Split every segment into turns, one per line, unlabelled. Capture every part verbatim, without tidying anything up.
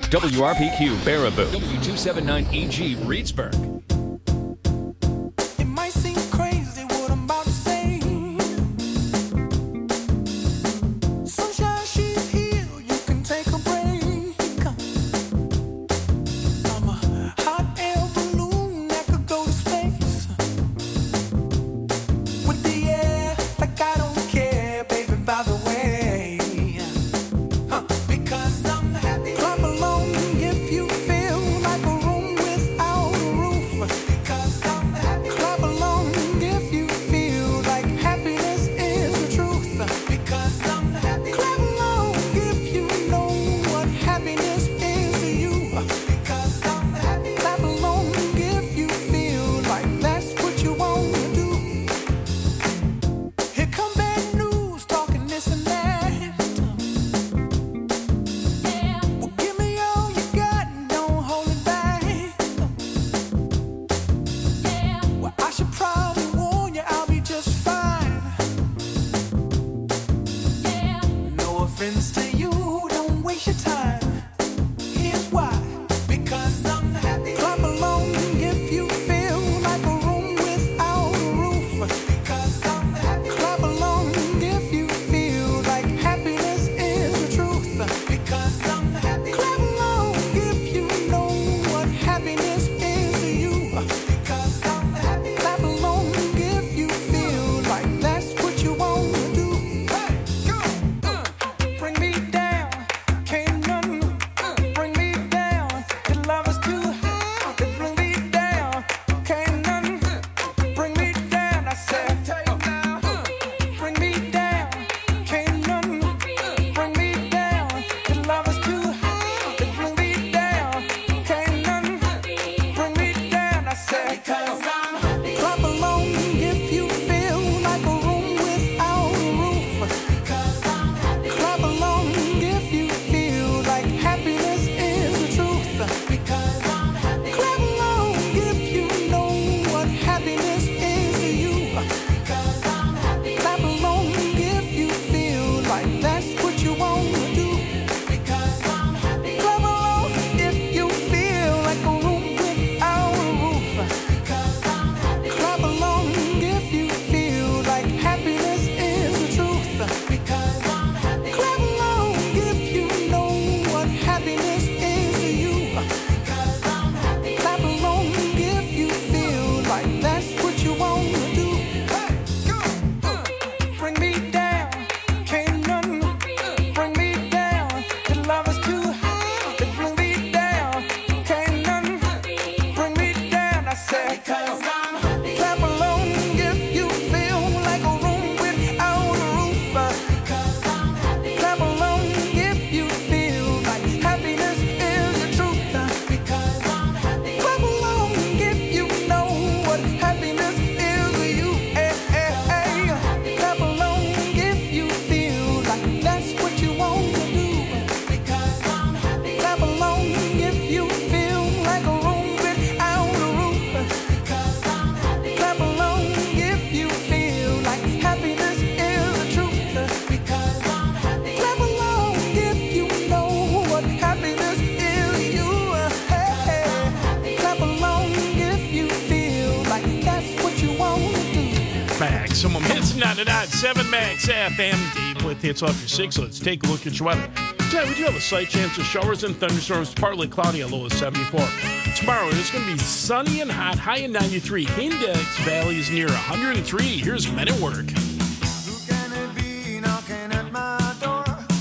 W R P Q Baraboo, W two seventy-nine E G Reedsburg.
It might seem crazy what I'm about to say. Sunshine, she's here, you can take a break. I'm a hot air balloon that could go to space. With the air, like I don't care, baby, by the way. Huh. Because I'm happy. Clap along if you feel like a room without a roof. Because I'm happy. Clap along if you feel like happiness is the truth. Because I'm happy. Clap along if you know what happiness is to you. Because I'm happy. Clap along if you feel like that's what you want to do. Here come bad news, talking this and that. Well, give me all you got and don't hold it back. Well, I should probably warn you, I'll be just fine. No offense to you, don't waste your time. Here's why. Because I'm happy. Clap along if you feel like a room without a roof. Because I'm happy. Clap along if you feel like happiness is the truth. Because I'm happy. Clap along if you know what happiness is to you. Because I'm happy. Clap along if you feel like that's what you want to do. Hey, go. Uh, bring me down, can't none bring me down. Your love is too high to bring me down. Can't none bring me down. I said, bring me down, can't none bring me down. Your love is too high to bring me down. Can't none bring me down. I said, because I'm happy. Clap along if you feel like a room without a roof. Because I'm happy. Clap along if you feel like happiness is the truth. Because I'm happy. Clap along if you know what happiness is to you. Because I'm happy. Clap along if you feel like that's what you want to do. Because I'm happy. Clap along if you feel like a room without a roof. Because I'm happy. Clap along if you feel like happiness is the truth. Because I'm happy. Clap along if you know what happiness is to you. Because I'm happy. Clap along if you feel like that's what you want to do. Hey, go. Uh, bring me down, can't none bring me down. Your love is too high to bring me down. Can't none bring me down. I said, because I'm happy. Clap along if you feel like a room without a roof. Because I'm happy. Clap along if you feel like happiness is the truth. Because I'm happy. Clap along if you know what happiness is to you. Hey, hey, hey. Clap along if you feel like that's what you want to do. Because I'm happy. Clap along if you feel like a room without a roof. Because I'm happy. Clap along if you feel like happiness is the truth. Because I'm happy. Clap along if you know what happiness is to you. Hey, hey. Clap along if you feel like that's what you want to do.
Max, some hits ninety-nine point seven Max F M. Dave with hits off your six. Let's take a look at your weather. Today, we do have a slight chance of showers and thunderstorms, partly cloudy, a low of seventy-four. Tomorrow, it's going to be sunny and hot, high in ninety-three. Index Valley is near one hundred three. Here's Men at Work.
Who can it be knocking at my door?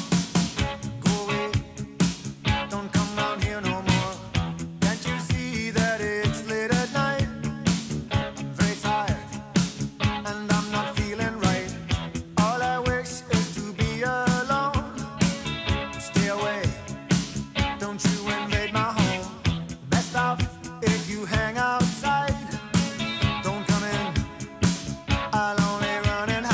Go away, don't come round here no more. Can't you see that it's late at night? I'm very tired, and I'm not feeling right. All I wish is to be alone. Stay away, don't you invade my home. Best off if you hang outside. Don't come in, I'll only run and hide.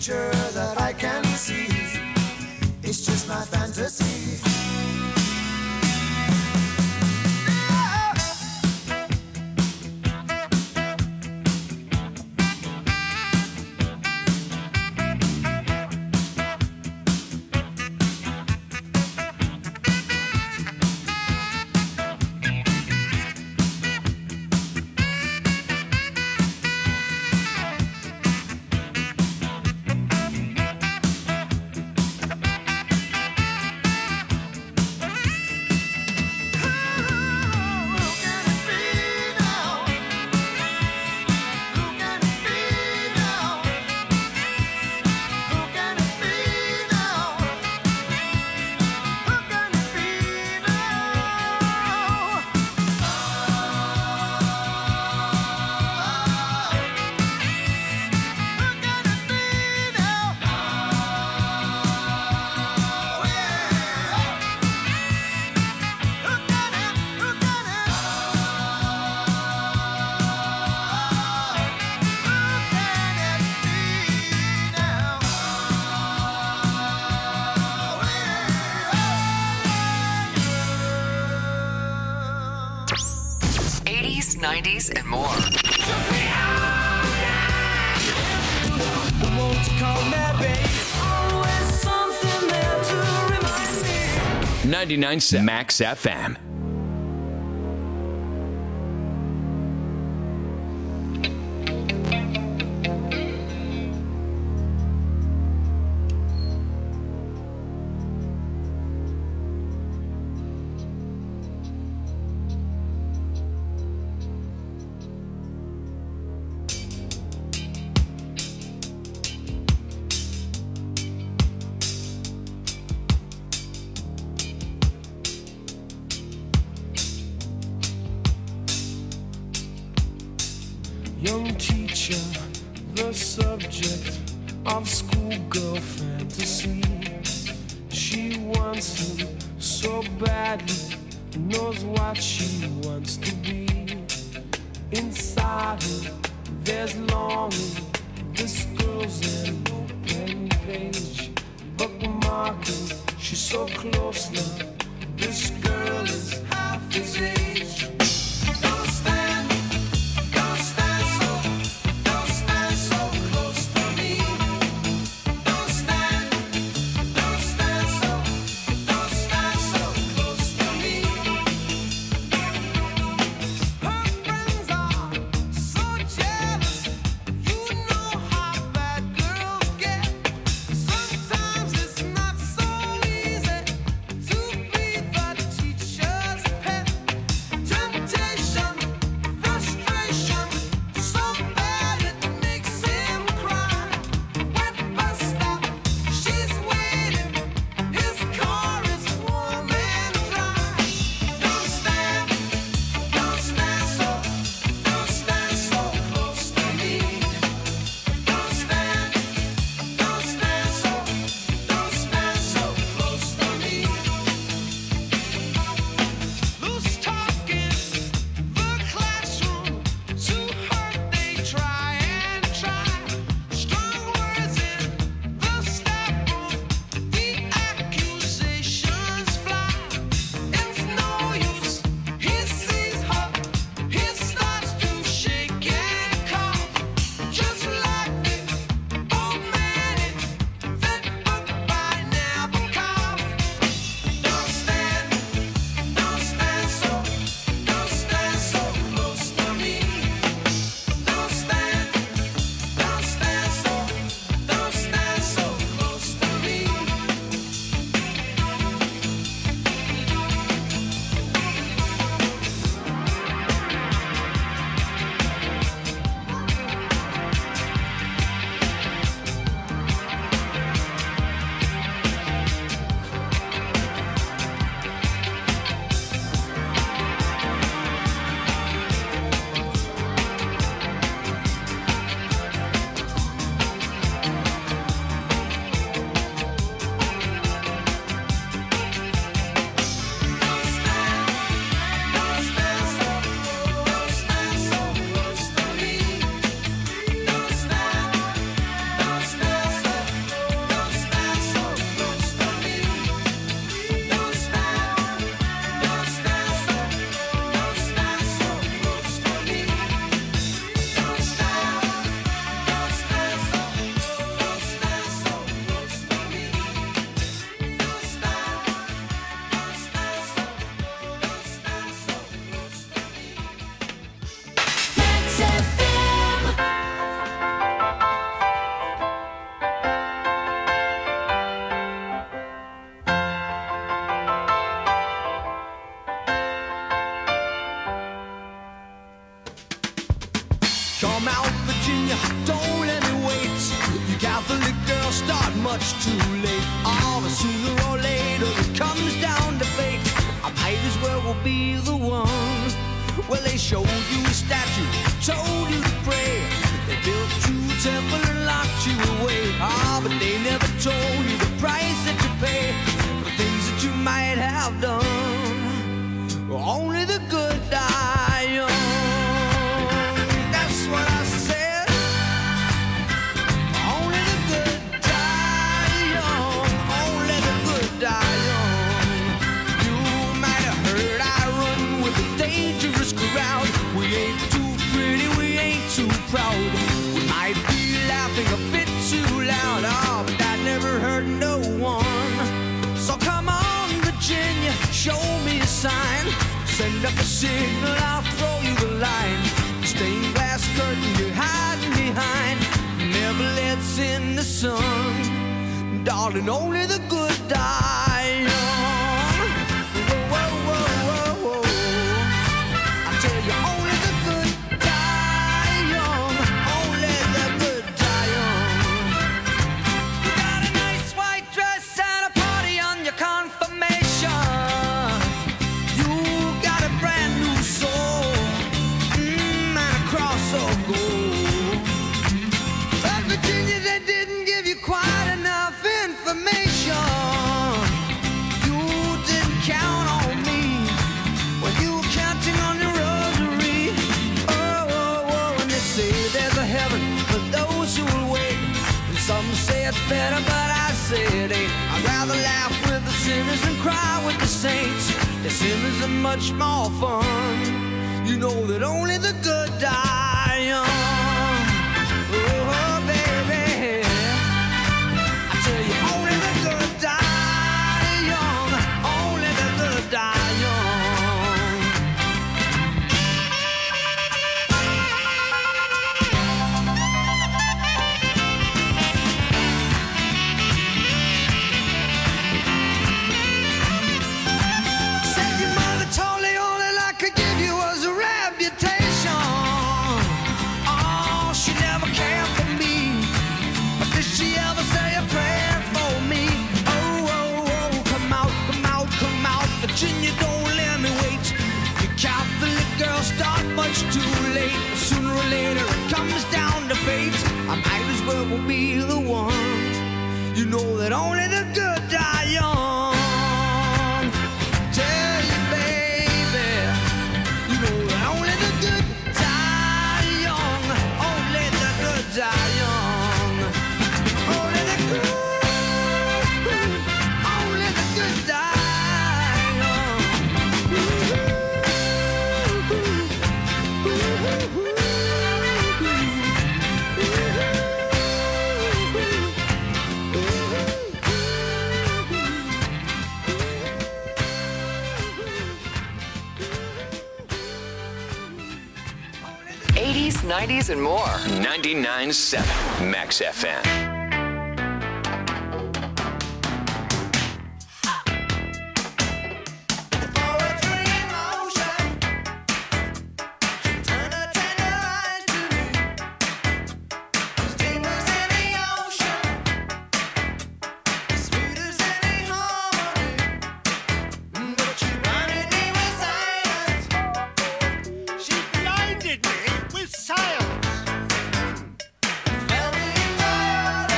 future that I can see. It's just my fantasy.
nineties, and more.
ninety-nine point seven Max F M.
Young teacher, the subject of schoolgirl fantasy. She wants him so badly, knows what she wants to be. Inside her, there's longing. This girl's an open page, bookmarking. She's so close now. This girl is half his age. Don't stand. Virginia, don't let me wait. You Catholic girls start much too late. Oh, but sooner or later it comes down to fate. I might as well will be the one. Well, they showed you a statue, told you to pray. They built you a temple and locked you away. Ah, but they never told you the price that you pay for things that you might have done. Only the good die young. That's what I said. Only the good die young. Only the good die young. You might have heard I run with a dangerous crowd. We ain't too pretty, we ain't too proud. We might be laughing a bit too loud. Oh, but that never hurt no one. So come on, Virginia, show me a sign. Send up a signal, I'll throw you the line. Stained glass curtain you're hiding behind never lets in the sun. Darling, only the good die young. Whoa, whoa, whoa, whoa, whoa. I tell you, only the good die young. Only the good die young. You got a nice white dress and a party on your confirmation. You got a brand new soul, mm, and a cross of gold. But Virginia, they didn't give you quite enough information. You didn't count on me when you were counting on your rosary. Oh, oh, oh, and they say there's a heaven for those who will wait. And some say it's better, but I say it ain't. I'd rather laugh with the sinners than cry with the saints. The sinners are much more fun. You know that only the good die young. Oh, baby, I tell you, only the good die young. Only the good die young. Said your mother told me all that I could give you was a reputation. Oh, she never cared for me. But did she ever say a prayer for me? Oh, oh, oh, come out, come out, come out. Virginia, don't let me wait. You Catholic girls start much too late. Sooner or later it comes down to fate. I might as well be the one. You know that only the good die young. Tell you, baby, you know that only the good die young. Only the good die young. Only the good, only the good die young.
eighties, nineties, and more.
ninety-nine point seven Max F M.
She blinded me with silence.
Fell in love.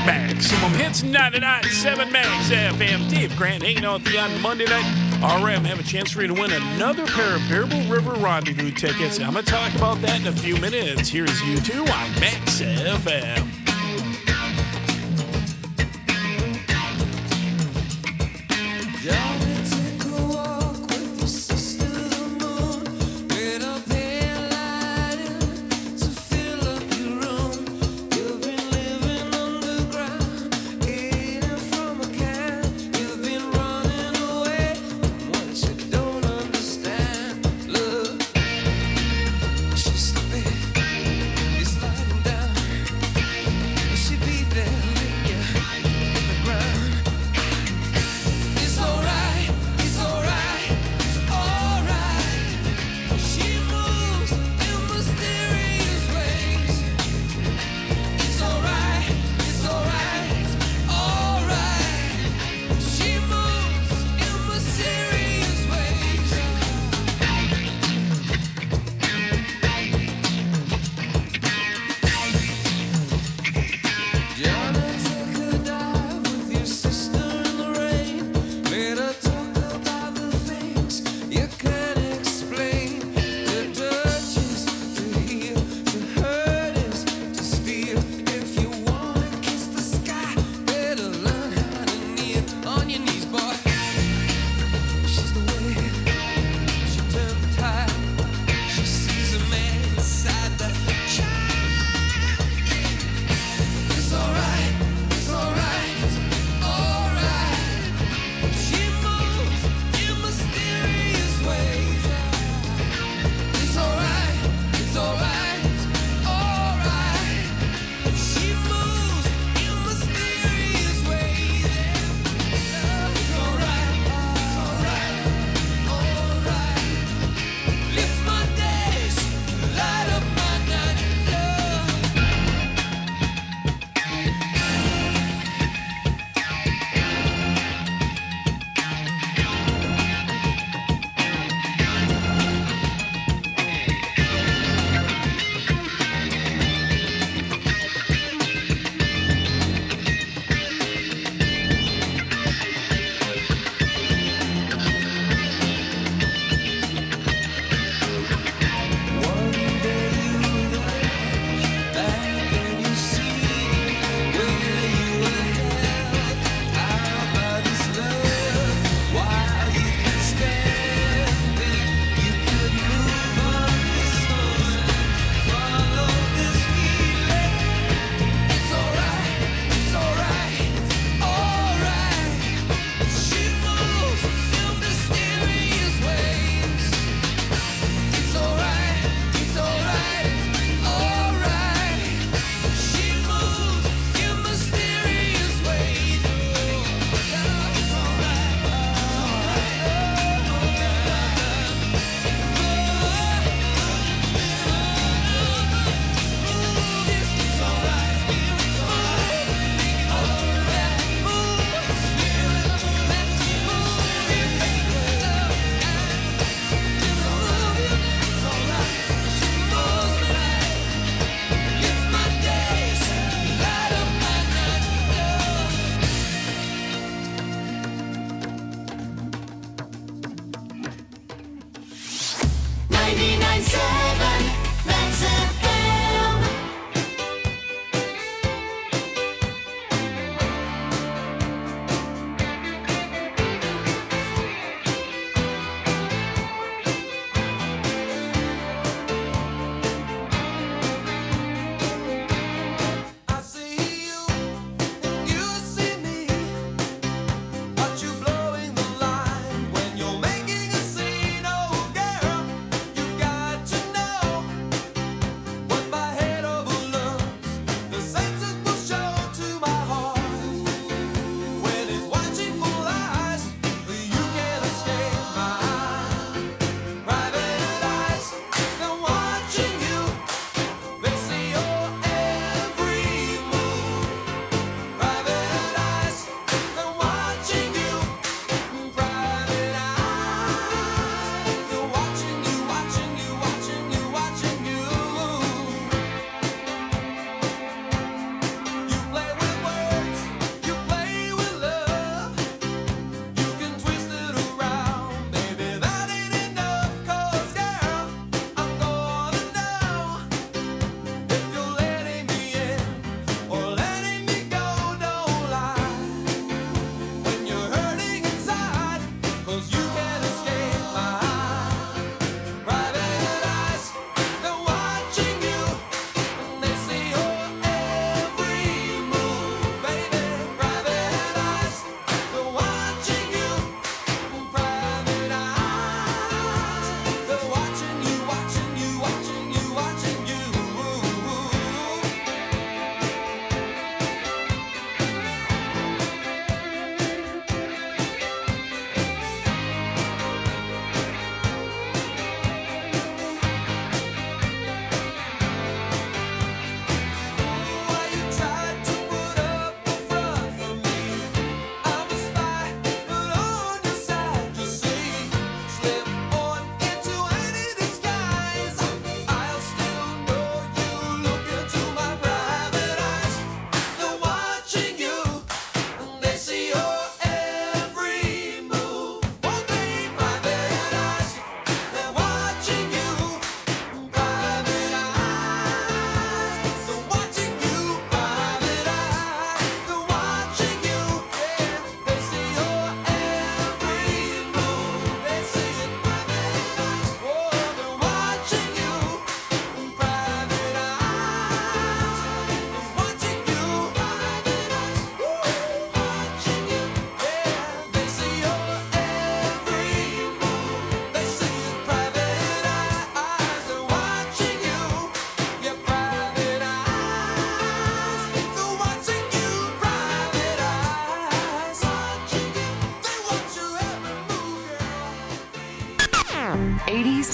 Maximum Hits ninety-nine point seven Max F M. Dave Grant hanging out with you on Monday night. R M have a chance for you to win another pair of Bearable River Rendezvous tickets. I'm going to talk about that in a few minutes. Here's you two on Max F M.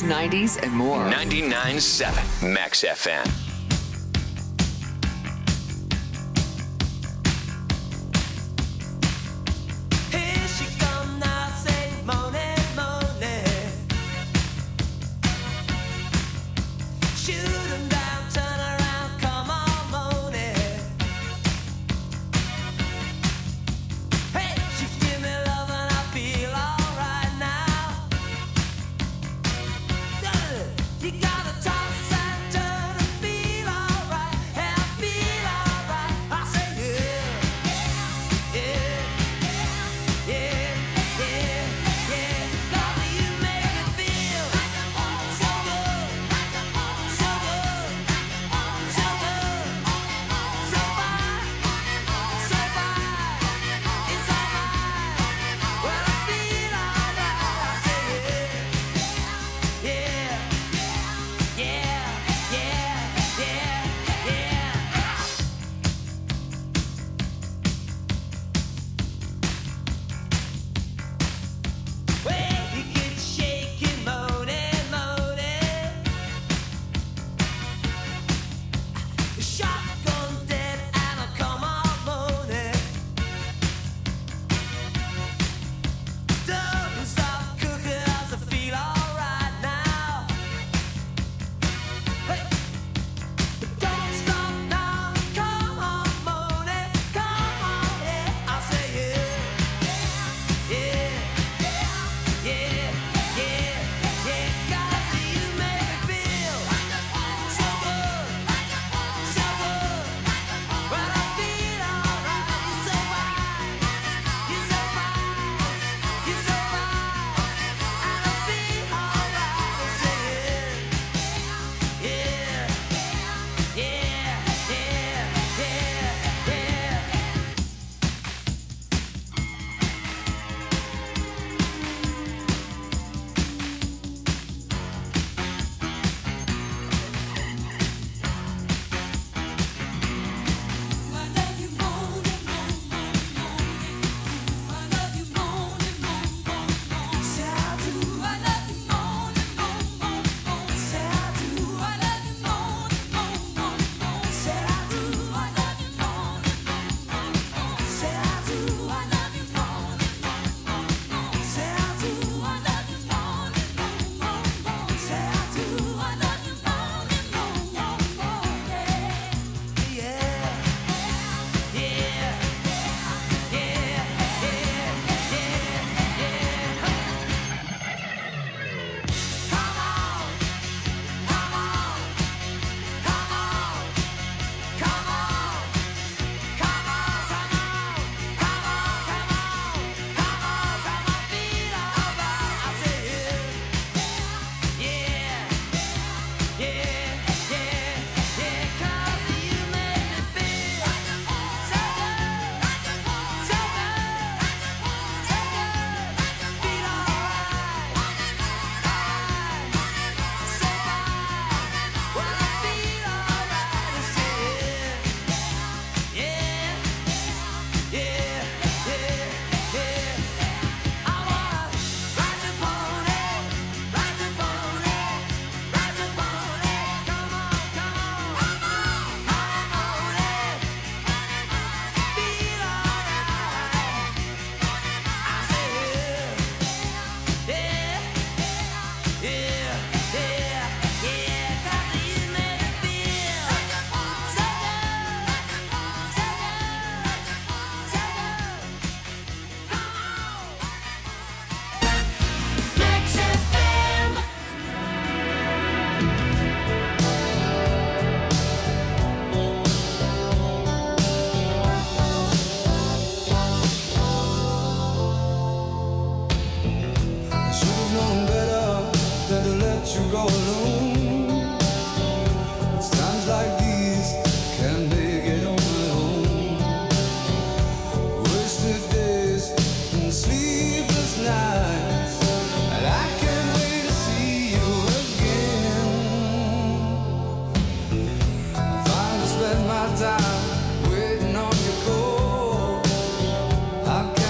nineties, and more.
ninety-nine point seven Max F M.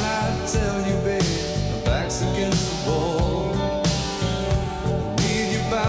Against the wall, need you back.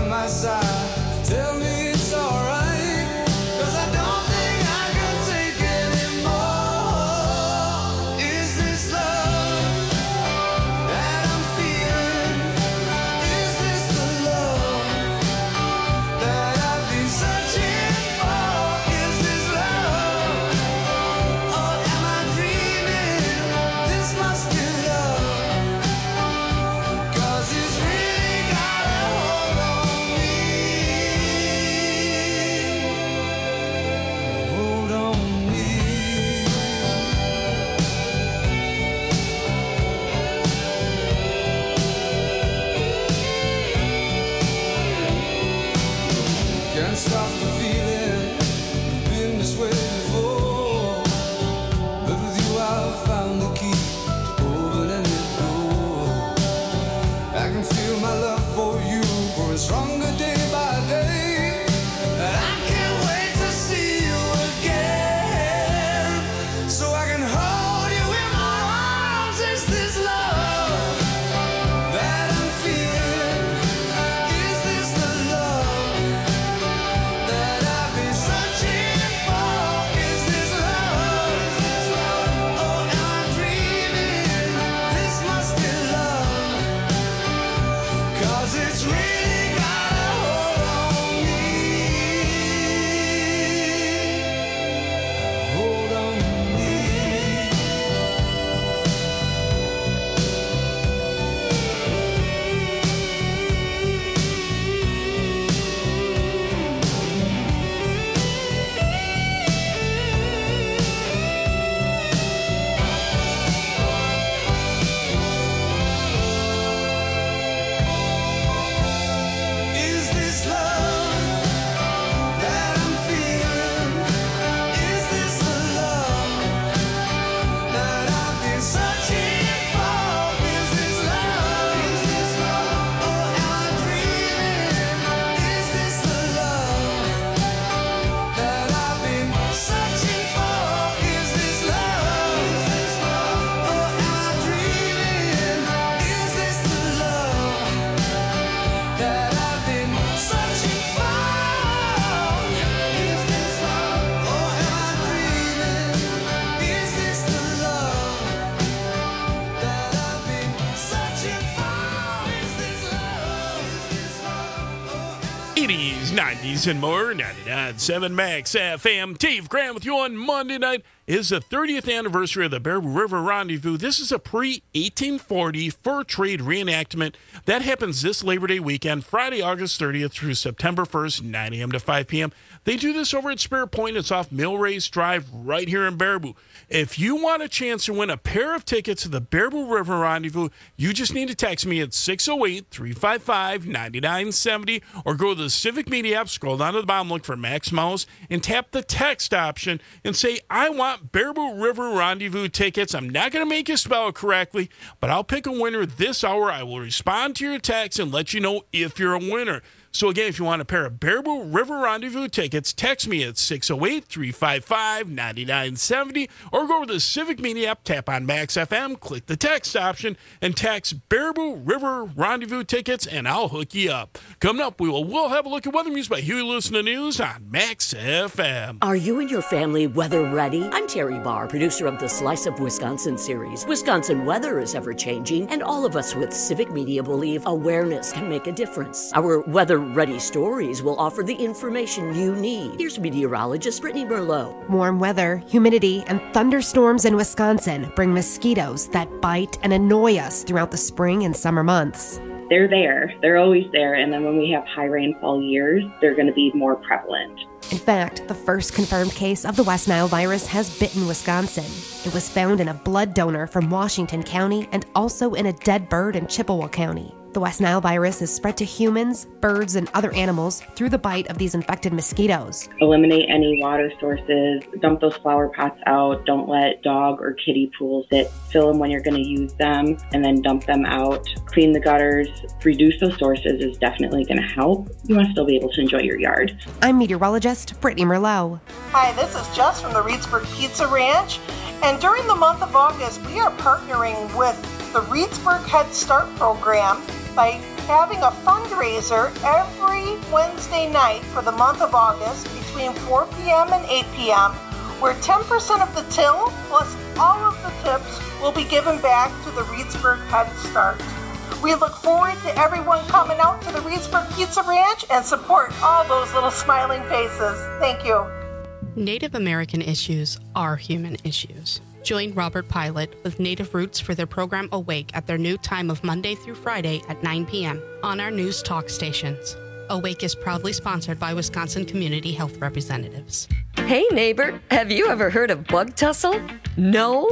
nineties and more, ninety-nine point seven Max F M. Dave Graham with you on Monday night. It is the thirtieth anniversary of the Baraboo River Rendezvous. This is a pre-eighteen forty fur trade reenactment that happens this Labor Day weekend, Friday, August thirtieth through September first, nine a.m. to five p.m. They do this over at Spirit Point. It's off Millrace Drive right here in Baraboo. If you want a chance to win a pair of tickets to the Baraboo River Rendezvous, you just need to text me at six oh eight, three five five, nine nine seven oh or go to the Civic Media app, scroll down to the bottom, look for Max Mouse, and tap the text option and say, I want Baraboo River Rendezvous tickets. I'm not going to make you spell it correctly, but I'll pick a winner this hour. I will respond to your text and let you know if you're a winner. So again, if you want a pair of Baraboo River Rendezvous tickets, text me at six oh eight, three five five, nine nine seven oh or go to the Civic Media app, tap on Max F M, click the text option, and text Baraboo River Rendezvous tickets, and I'll hook you up. Coming up, we will we'll have a look at weather news by Huey Lewis in the News on Max F M.
Are you and your family weather ready? I'm Terry Barr, producer of the Slice of Wisconsin series. Wisconsin weather is ever-changing, and all of us with Civic Media believe awareness can make a difference. Our weather Ready Stories will offer the information you need. Here's meteorologist Brittany Merlot.
Warm weather, humidity, and thunderstorms in Wisconsin bring mosquitoes that bite and annoy us throughout the spring and summer months.
They're there. They're always there. And then when we have high rainfall years, they're going to be more prevalent.
In fact, the first confirmed case of the West Nile virus has bitten Wisconsin. It was found in a blood donor from Washington County and also in a dead bird in Chippewa County. The West Nile virus is spread to humans, birds, and other animals through the bite of these infected mosquitoes.
Eliminate any water sources, dump those flower pots out, don't let dog or kitty pools sit. Fill them when you're going to use them, and then dump them out. Clean the gutters, reduce those sources is definitely going to help. You want to still be able to enjoy your yard.
I'm meteorologist Brittany Merlot.
Hi, this is Jess from the Reedsburg Pizza Ranch, and during the month of August, we are partnering with the Reedsburg Head Start program by having a fundraiser every Wednesday night for the month of August between four p.m. and eight p.m. where ten percent of the till plus all of the tips will be given back to the Reedsburg Head Start. We look forward to everyone coming out to the Reedsburg Pizza Ranch and support all those little smiling faces. Thank you.
Native American issues are human issues. Join Robert Pilot with Native Roots for their program Awake at their new time of Monday through Friday at nine p.m. on our news talk stations. Awake is proudly sponsored by Wisconsin Community Health Representatives.
Hey neighbor, have you ever heard of Bug Tussle? No?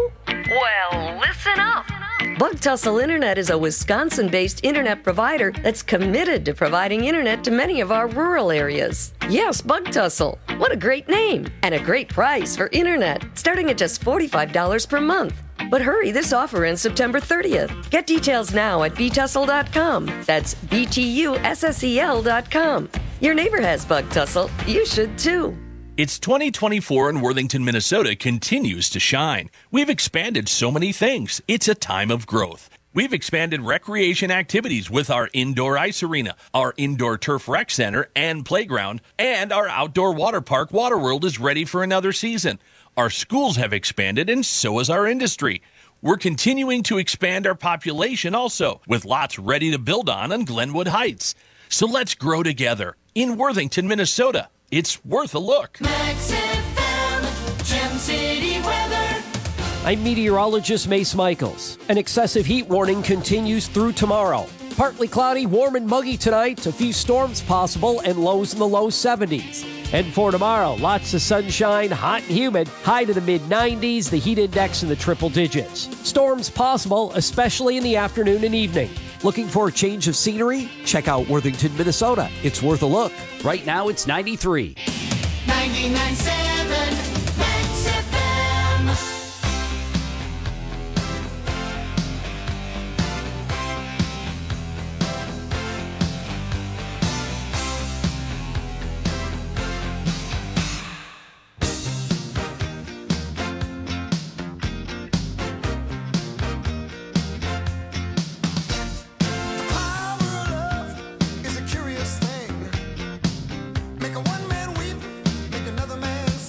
Well, listen up. Bug Tussle Internet is a Wisconsin-based internet provider that's committed to providing internet to many of our rural areas. Yes, Bug Tussle. What a great name and a great price for internet, starting at just forty-five dollars per month. But hurry, this offer ends September thirtieth. Get details now at b tussle dot com. That's B T U S S E L dot com. Your neighbor has Bug Tussle. You should too.
It's twenty twenty-four and Worthington, Minnesota continues to shine. We've expanded so many things. It's a time of growth. We've expanded recreation activities with our indoor ice arena, our indoor turf rec center and playground, and our outdoor water park, Waterworld, is ready for another season. Our schools have expanded, and so has our industry. We're continuing to expand our population also, with lots ready to build on on Glenwood Heights. So let's grow together in Worthington, Minnesota. It's worth a look.
Max F M, Gem City weather.
I'm meteorologist Mace Michaels. An excessive heat warning continues through tomorrow. Partly cloudy, warm and muggy tonight. A few storms possible and lows in the low seventies. And for tomorrow, lots of sunshine, hot and humid, high to the mid nineties, the heat index in the triple digits. Storms possible, especially in the afternoon and evening. Looking for a change of scenery? Check out Worthington, Minnesota. It's worth a look. Right now, it's ninety-three.
ninety-nine point seven Max F M.
Make a one man weep, make another man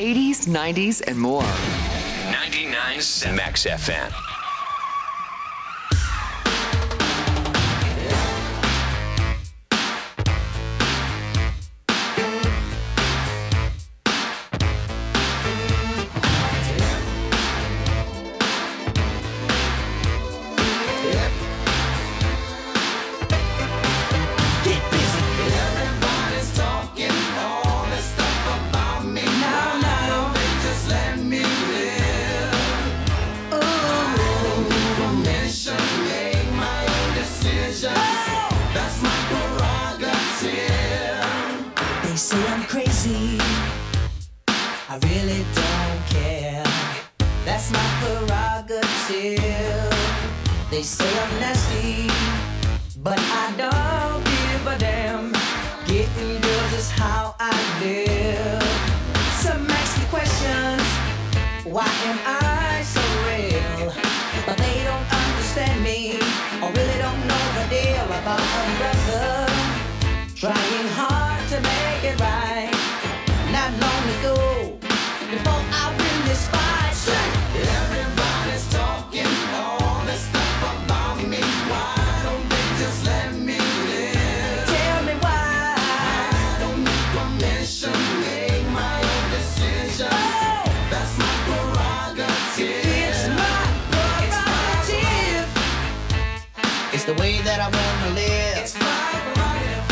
eighties, nineties, and more.
ninety-nine point seven Max F M.
They say I'm nasty, but I don't give a damn. Getting girls is how I live. Some ask me questions, why am I so real? But they don't understand me, or really don't know the deal about a brother trying hard to make it right. Not long ago, before I win this fight, everybody's talking all this stuff about me. Why don't they just let me live? Tell me why. I don't need permission, make my own decisions. Oh. That's my prerogative. It's my prerogative. It's, it's the way that I wanna live. It's my prerogative.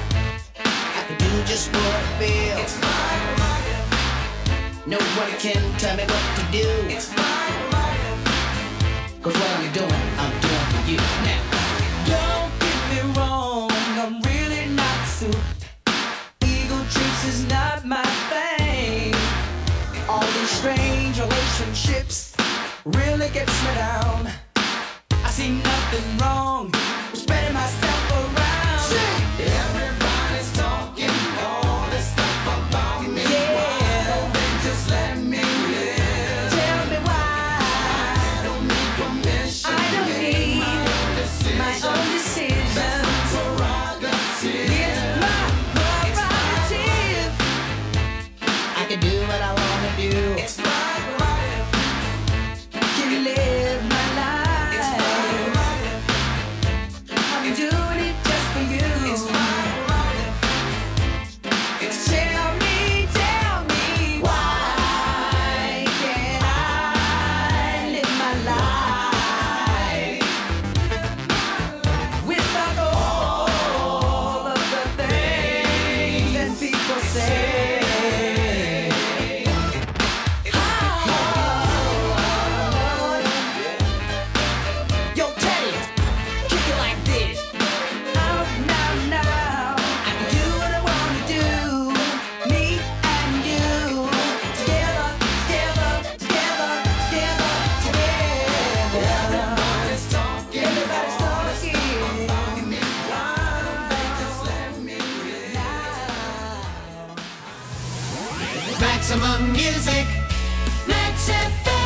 I can do just what I feel. It's my prerogative. Nobody can tell me what to do. It's my prerogative. Cause what I'm doing, I'm doing for you now. Don't get me wrong, I'm really not soup. Ego trips is not my thing. All these strange relationships really gets me down. I see nothing wrong with spreading myself around. See, everybody's talking all this stuff about me. Yeah. Why don't they just let me live? Tell me why. I don't need permission. I don't need my own decision. My own decision. That's my prerogative. It's my prerogative. I can do what I want to do. It's my prerogative. Can live my life. It's my prerogative. I'm doing it just for you. It's my prerogative. It's tell me, tell me why can't I live my life without all of the things that people say? Yo, Teddy, kick it like this. Out now, now. I can do what I want to do. Me and you. Together, together, together, together, together. Everybody's talking. Everybody's talking about me. Why don't they just let me live? Maximum music. Max F M.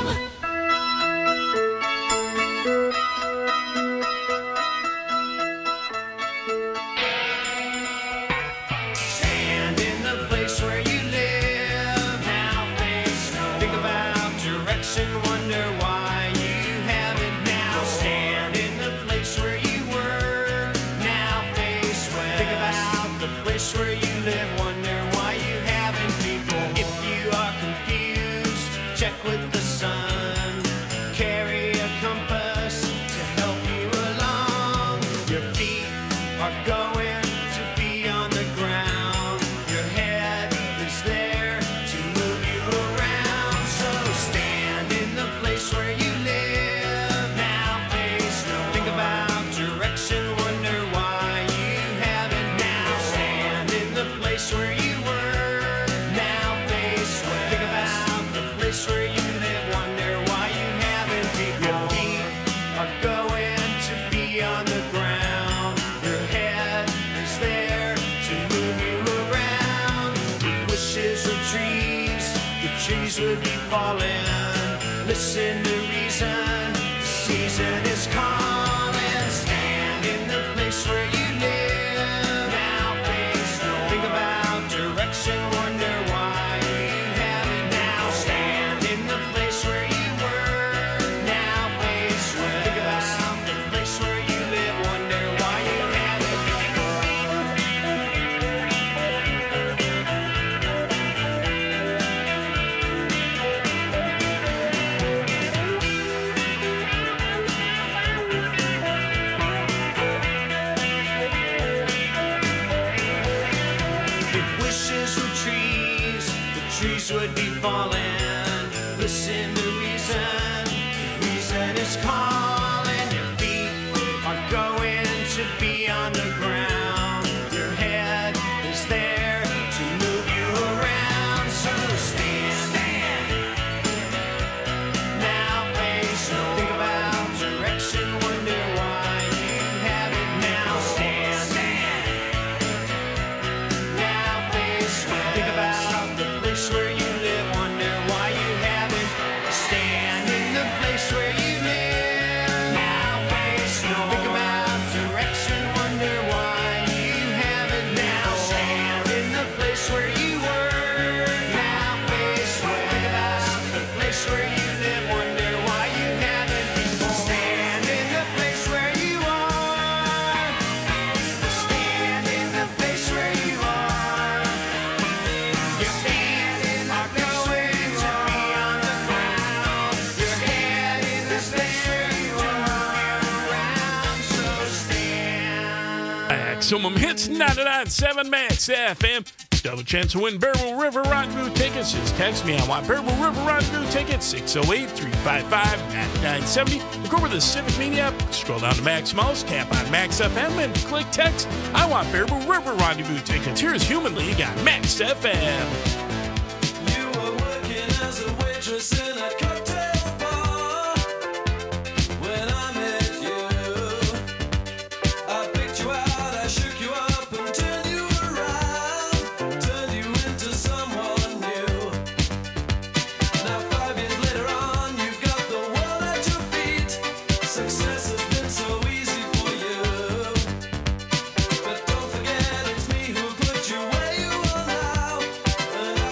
Stand in the place where you live. Now face no. Think about direction. Wonder why you haven't now. Stand in the place where you were. Now face west. Think about the place where you live. Wonder why you haven't before. If you are confused, check with the sun. Carry a compass to help you along. Your feet are going to be on the ground. Your head is there to move you around. So stand in the place where you live. Now face no. Think about direction. Wonder why you haven't now. Stand in the place where you were. Now face west. Think about the place where you live. Wonder why you haven't before. Your feet are going to be on the ground. Your head is there to move you around. With wishes of trees, the trees would be falling. Listen to reason, the season is calling. Stand in the place where you live. Now face no. Think about direction. Wonder why you trees would be falling. Listen to reason, reason is calling. Your feet are going to be on the ground. Your head is there to move you around. So stand, stand. Now face no. Think about direction, wonder why you have it now. Stand, stand. Now face no. Think about the place where you live, wonder why you haven't. Stand in the place where you live. Now face no. Think about direction, wonder why you haven't. Now stand in the place where you were. Now face no. Think about the place where you live, wonder why you haven't before. Stand in the place where you are. Stand in the place where you are. Your feet are going to be on the ground. Your head in the place where you are. Around, so stand.
Maximum Hits ninety-nine point seven Max F M. Double chance to win Bearable River Rendezvous tickets. Just text me. I want Bearable River Rendezvous tickets. six oh eight, three five five, nine nine seven oh. Look over the Civic Media app. Scroll down to Max Mouse. Tap on Max F M and click text. I want Bearable River Rendezvous tickets. Here's Human League on Max F M.
You were working as a waitress in a cocktail bar. When I met you, I picked you out, I shook you up and turned you around, turned you into someone new. Now five years later on, you've got the world at your feet. Success has been so easy for you. But don't forget it's me who put you where you are now. And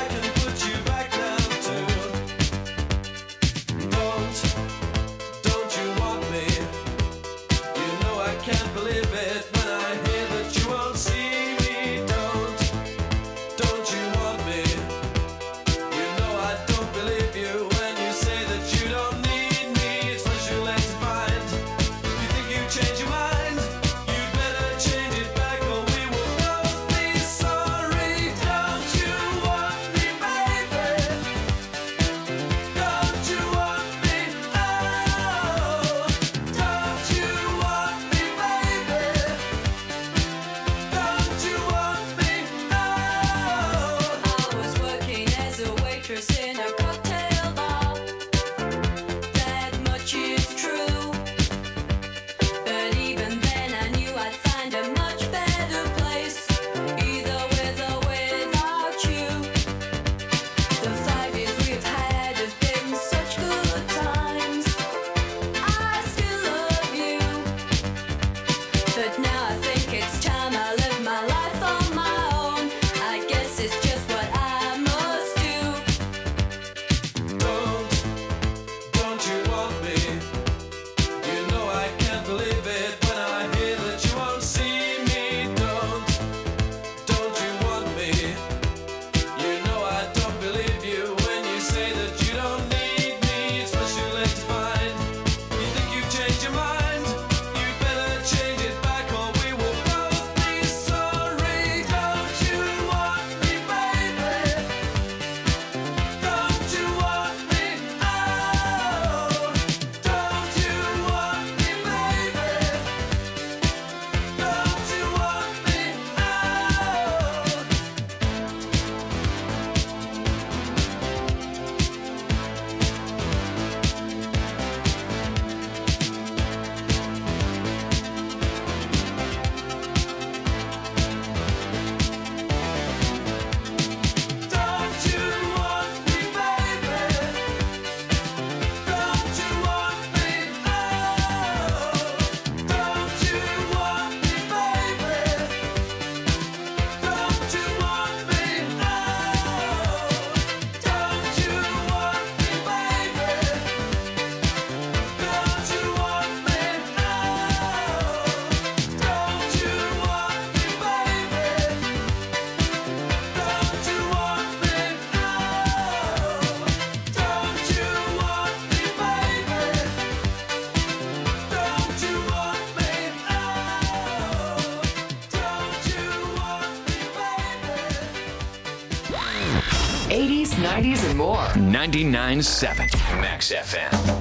nineties and more. ninety-nine point seven Max F M.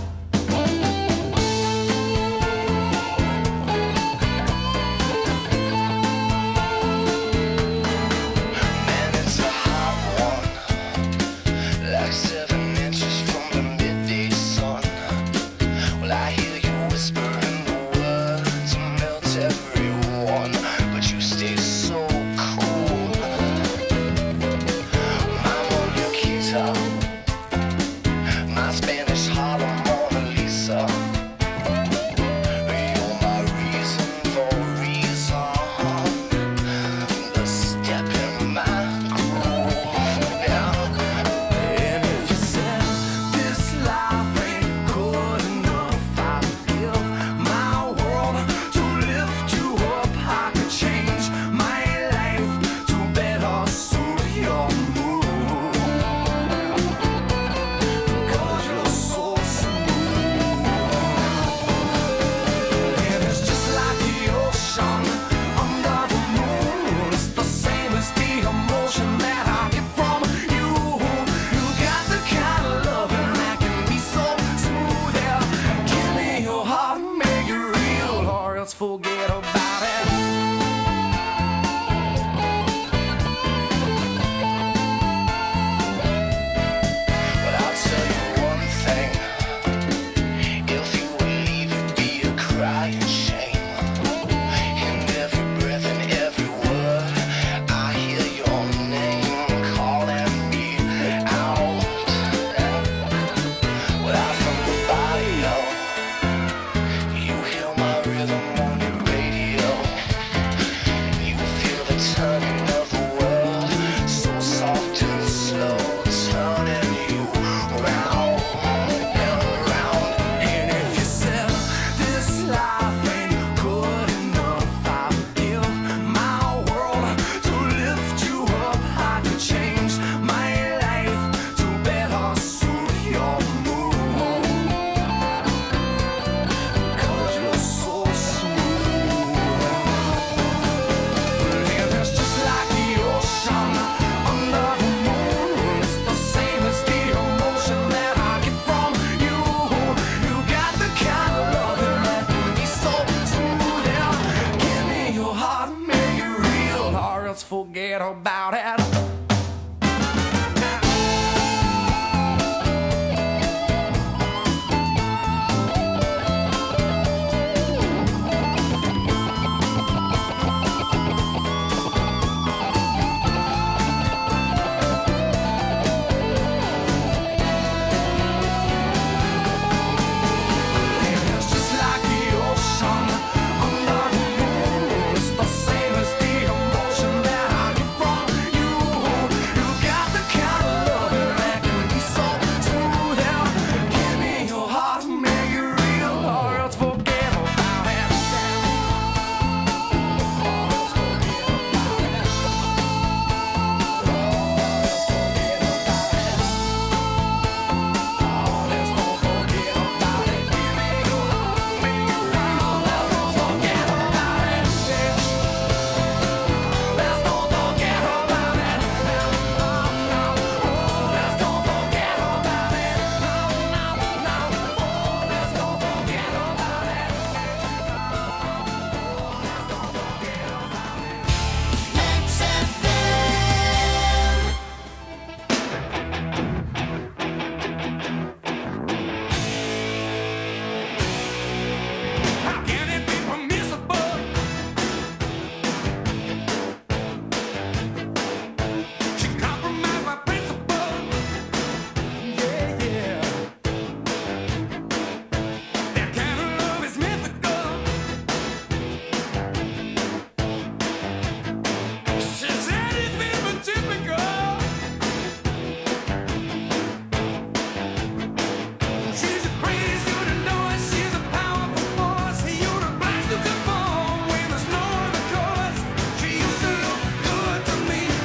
Forget about it.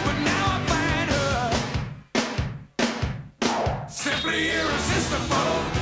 Simply irresistible.